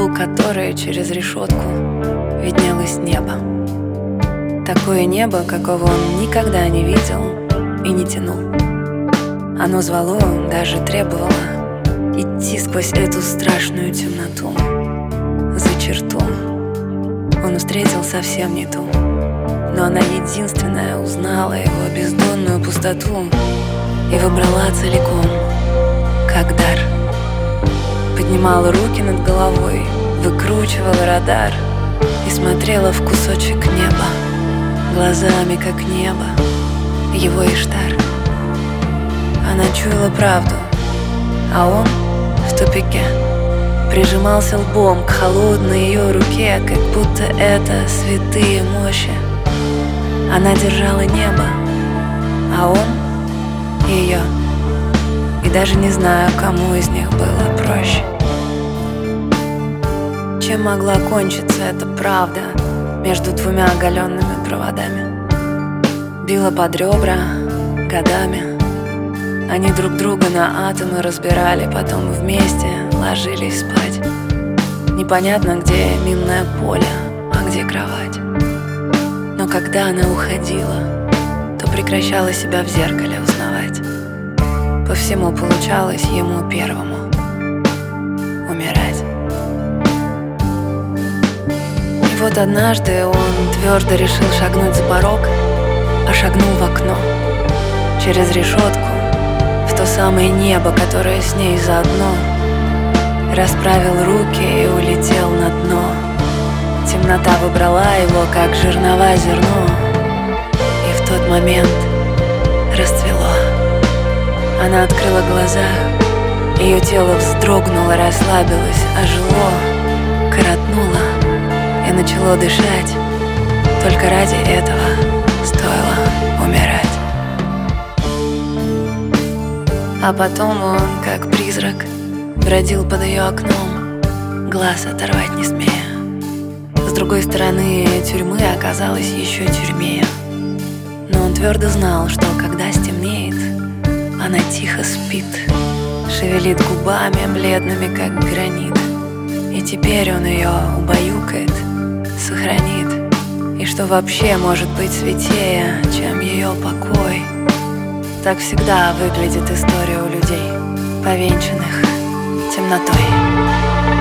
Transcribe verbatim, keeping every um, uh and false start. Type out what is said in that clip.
у которой через решетку виднелось небо. Такое небо, какого он никогда не видел и не тянул. Оно звало, даже требовало идти сквозь эту страшную темноту, за черту. Он встретил совсем не ту, но она единственная узнала его бездонную пустоту и выбрала целиком, как дар. Поднимала руки над головой, выкручивала радар и смотрела в кусочек неба, глазами, как небо, его Иштар. Она чуяла правду, а он в тупике прижимался лбом к холодной ее руке, как будто это святые мощи. Она держала небо, а он ее. И даже не знаю, кому из них было проще. Чем могла кончиться эта правда между двумя оголенными проводами? Била под ребра годами. Они друг друга на атомы разбирали, потом вместе ложились спать. Непонятно, где минное поле, а где кровать. Но когда она уходила, то прекращала себя в зеркале узнавать. По всему получалось ему первому умирать. И вот однажды он твердо решил шагнуть за порог, а шагнул в окно, через решетку, в то самое небо, которое с ней заодно. Расправил руки и улетел на дно. Темнота выбрала его, как жернова зерно. И в тот момент расцвело. Она открыла глаза, ее тело вздрогнуло, расслабилось, ожило, коротнуло и начало дышать. Только ради этого стоило умирать. А потом он, как призрак, бродил под ее окном, глаз оторвать не смея. С другой стороны тюрьмы оказалось еще тюрьмее. Но он твердо знал, что когда стемнеет, она тихо спит, шевелит губами бледными, как гранит. И теперь он ее убаюкает, сохранит. И что вообще может быть святее, чем ее покой? Так всегда выглядит история у людей, повенчанных темнотой.